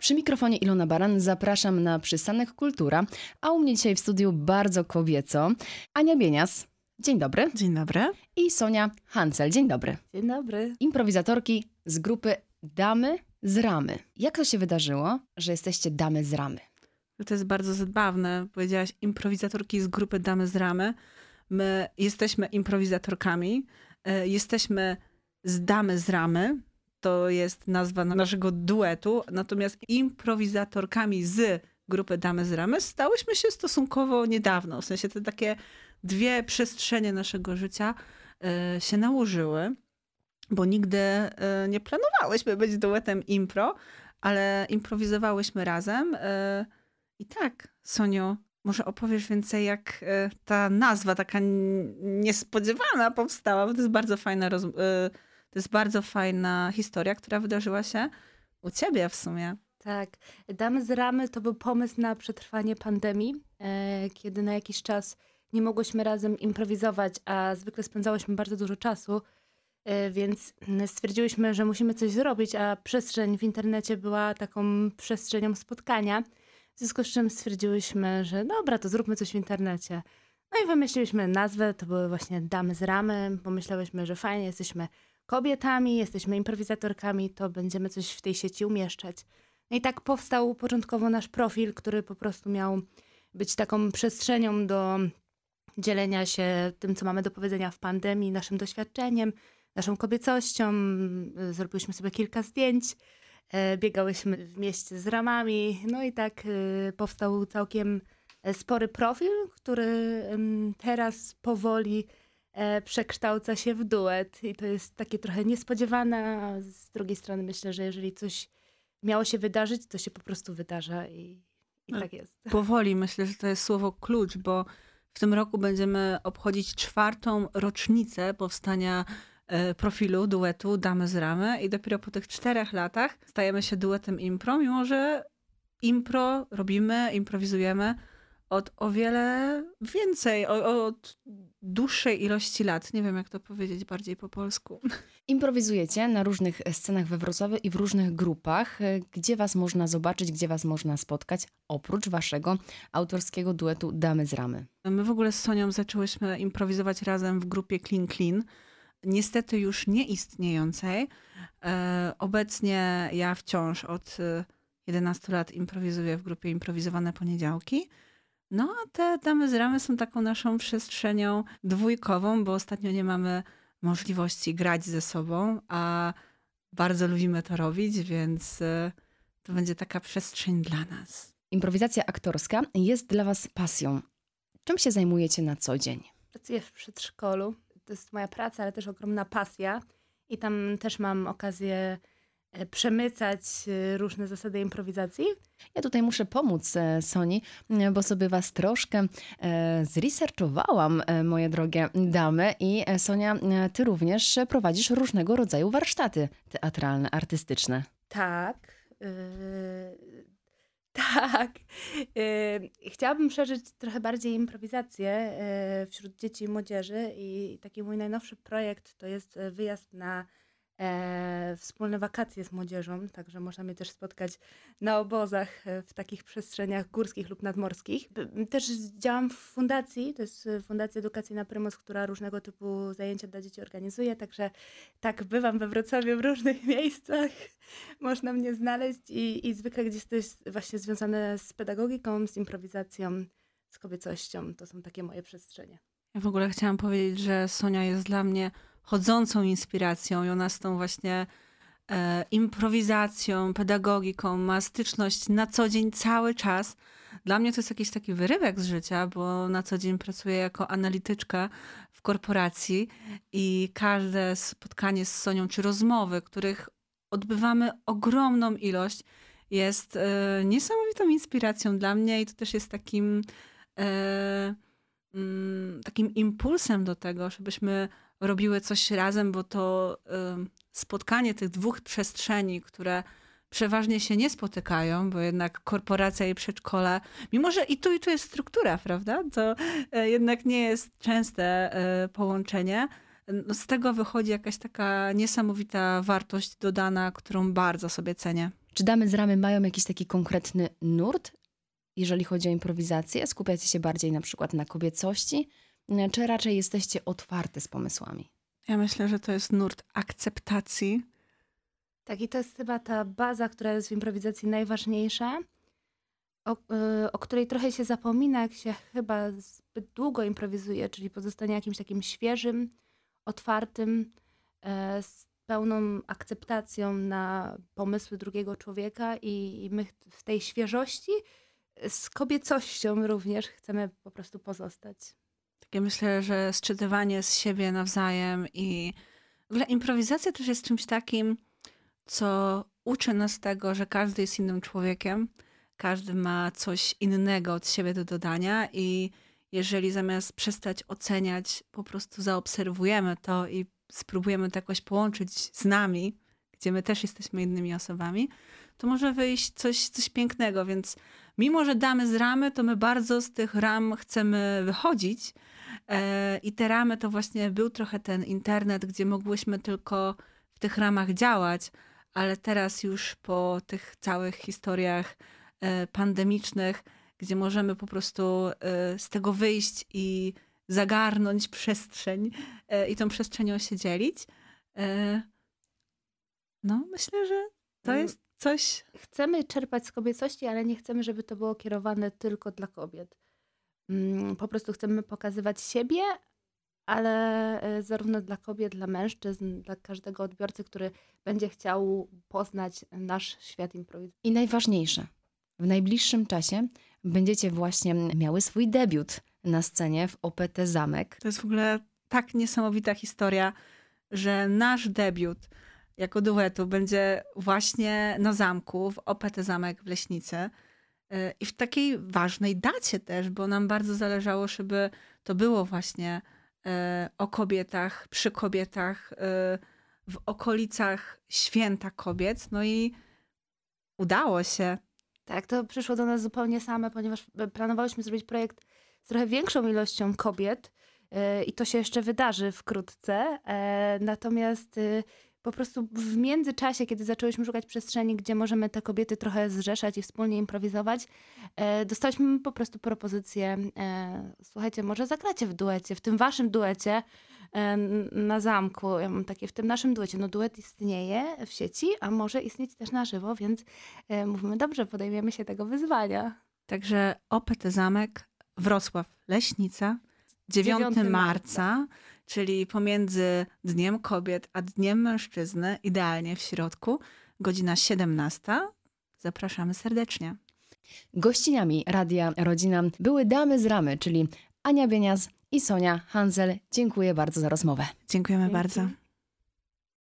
Przy mikrofonie Ilona Baran zapraszam na Przystanek Kultura, a u mnie dzisiaj w studiu bardzo kobieco Ania Bienias. Dzień dobry. Dzień dobry. I Sonia Hancel. Dzień dobry. Dzień dobry. Improwizatorki z grupy Damy z Ramy. Jak to się wydarzyło, że jesteście Damy z Ramy? To jest bardzo zabawne. Powiedziałaś improwizatorki z grupy Damy z Ramy. My jesteśmy improwizatorkami. Jesteśmy z Damy z Ramy. To jest nazwa naszego duetu. Natomiast improwizatorkami z grupy Damy z Ramy stałyśmy się stosunkowo niedawno. W sensie te takie dwie przestrzenie naszego życia się nałożyły. Bo nigdy nie planowałyśmy być duetem impro, ale improwizowałyśmy razem. I tak, Sonio, może opowiesz więcej, jak ta nazwa taka niespodziewana powstała, bo to jest bardzo fajna, to jest bardzo fajna historia, która wydarzyła się u ciebie w sumie. Tak. Damy z Ramy to był pomysł na przetrwanie pandemii, kiedy na jakiś czas nie mogłyśmy razem improwizować, a zwykle spędzałyśmy bardzo dużo czasu, więc stwierdziłyśmy, że musimy coś zrobić, a przestrzeń w internecie była taką przestrzenią spotkania. W związku z czym stwierdziłyśmy, że dobra, to zróbmy coś w internecie. No i wymyśliłyśmy nazwę, to były właśnie Damy z Ramy. Pomyślałyśmy, że fajnie, jesteśmy kobietami, jesteśmy improwizatorkami, to będziemy coś w tej sieci umieszczać. No i tak powstał początkowo nasz profil, który po prostu miał być taką przestrzenią do dzielenia się tym, co mamy do powiedzenia w pandemii, naszym doświadczeniem, naszą kobiecością. Zrobiłyśmy sobie kilka zdjęć, biegałyśmy w mieście z ramami. No i tak powstał całkiem spory profil, który teraz powoli przekształca się w duet. I to jest takie trochę niespodziewane, a z drugiej strony myślę, że jeżeli coś miało się wydarzyć, to się po prostu wydarza i tak jest. Powoli myślę, że to jest słowo klucz, bo w tym roku będziemy obchodzić 4. rocznicę powstania profilu duetu Damy z Ramy i dopiero po tych 4 latach stajemy się duetem impro, mimo że impro robimy, improwizujemy od o wiele więcej, od dłuższej ilości lat. Nie wiem, jak to powiedzieć bardziej po polsku. Improwizujecie na różnych scenach we Wrocławiu i w różnych grupach. Gdzie was można zobaczyć, gdzie was można spotkać, oprócz waszego autorskiego duetu Damy z Ramy? My w ogóle z Sonią zaczęłyśmy improwizować razem w grupie Clean Clean. Niestety już nieistniejącej. Obecnie ja wciąż od 11 lat improwizuję w grupie Improwizowane Poniedziałki. No a te Damy z Ramy są taką naszą przestrzenią dwójkową, bo ostatnio nie mamy możliwości grać ze sobą, a bardzo lubimy to robić, więc to będzie taka przestrzeń dla nas. Improwizacja aktorska jest dla was pasją. Czym się zajmujecie na co dzień? Pracuję w przedszkolu. To jest moja praca, ale też ogromna pasja. I tam też mam okazję przemycać różne zasady improwizacji. Ja tutaj muszę pomóc Soni, bo sobie was troszkę zresearchowałam, moje drogie damy. I Sonia, ty również prowadzisz różnego rodzaju warsztaty teatralne, artystyczne. Tak. Tak. Chciałabym przeżyć trochę bardziej improwizację wśród dzieci i młodzieży i taki mój najnowszy projekt to jest wyjazd na wspólne wakacje z młodzieżą, także można mnie też spotkać na obozach w takich przestrzeniach górskich lub nadmorskich. Też działam w fundacji, to jest Fundacja Edukacyjna Prymos, która różnego typu zajęcia dla dzieci organizuje, także tak bywam we Wrocławiu w różnych miejscach, można mnie znaleźć i zwykle gdzieś to jest właśnie związane z pedagogiką, z improwizacją, z kobiecością, to są takie moje przestrzenie. Ja w ogóle chciałam powiedzieć, że Sonia jest dla mnie chodzącą inspiracją i ona z tą właśnie improwizacją, pedagogiką ma styczność na co dzień, cały czas. Dla mnie to jest jakiś taki wyrywek z życia, bo na co dzień pracuję jako analityczka w korporacji i każde spotkanie z Sonią, czy rozmowy, których odbywamy ogromną ilość, jest niesamowitą inspiracją dla mnie i to też jest takim impulsem do tego, żebyśmy robiły coś razem, bo to spotkanie tych dwóch przestrzeni, które przeważnie się nie spotykają, bo jednak korporacja i przedszkole, mimo że i tu jest struktura, prawda, to jednak nie jest częste połączenie. No z tego wychodzi jakaś taka niesamowita wartość dodana, którą bardzo sobie cenię. Czy Damy z Ramy mają jakiś taki konkretny nurt, jeżeli chodzi o improwizację? Skupiacie się bardziej na przykład na kobiecości, czy raczej jesteście otwarte z pomysłami? Ja myślę, że to jest nurt akceptacji. Tak, i to jest chyba ta baza, która jest w improwizacji najważniejsza, o której trochę się zapomina, jak się chyba zbyt długo improwizuje, czyli pozostanie jakimś takim świeżym, otwartym, z pełną akceptacją na pomysły drugiego człowieka i my w tej świeżości z kobiecością również chcemy po prostu pozostać. Takie myślę, że sczytywanie z siebie nawzajem i w ogóle improwizacja też jest czymś takim, co uczy nas tego, że każdy jest innym człowiekiem, każdy ma coś innego od siebie do dodania i jeżeli zamiast przestać oceniać, po prostu zaobserwujemy to i spróbujemy to jakoś połączyć z nami, gdzie my też jesteśmy innymi osobami, to może wyjść coś pięknego, więc mimo, że Damy z Ramy, to my bardzo z tych ram chcemy wychodzić i te ramy to właśnie był trochę ten internet, gdzie mogłyśmy tylko w tych ramach działać, ale teraz już po tych całych historiach pandemicznych, gdzie możemy po prostu z tego wyjść i zagarnąć przestrzeń i tą przestrzenią się dzielić. No, myślę, że to jest coś... Chcemy czerpać z kobiecości, ale nie chcemy, żeby to było kierowane tylko dla kobiet. Po prostu chcemy pokazywać siebie, ale zarówno dla kobiet, dla mężczyzn, dla każdego odbiorcy, który będzie chciał poznać nasz świat improwizacji. I najważniejsze, w najbliższym czasie będziecie właśnie miały swój debiut na scenie w OPT Zamek. To jest w ogóle tak niesamowita historia, że nasz debiut jako duetu będzie właśnie na zamku, w OPT Zamek w Leśnicy. I w takiej ważnej dacie też, bo nam bardzo zależało, żeby to było właśnie o kobietach, przy kobietach, w okolicach Święta Kobiet. No i udało się. Tak, to przyszło do nas zupełnie same, ponieważ planowałyśmy zrobić projekt z trochę większą ilością kobiet i to się jeszcze wydarzy wkrótce. Natomiast po prostu w międzyczasie, kiedy zaczęłyśmy szukać przestrzeni, gdzie możemy te kobiety trochę zrzeszać i wspólnie improwizować, dostałyśmy po prostu propozycję, słuchajcie, może zagracie w duecie, w tym waszym duecie na zamku. Ja mam takie, w tym naszym duecie, no duet istnieje w sieci, a może istnieć też na żywo, więc mówimy, dobrze, podejmiemy się tego wyzwania. Także OPT Zamek, Wrocław, Leśnica, 9 marca, czyli pomiędzy Dniem Kobiet a Dniem Mężczyzny, idealnie w środku, godzina 17. Zapraszamy serdecznie. Gościniami Radia Rodzina były Damy z Ramy, czyli Ania Bienias i Sonia Hanzel. Dziękuję bardzo za rozmowę. Dziękujemy Dzięki. bardzo.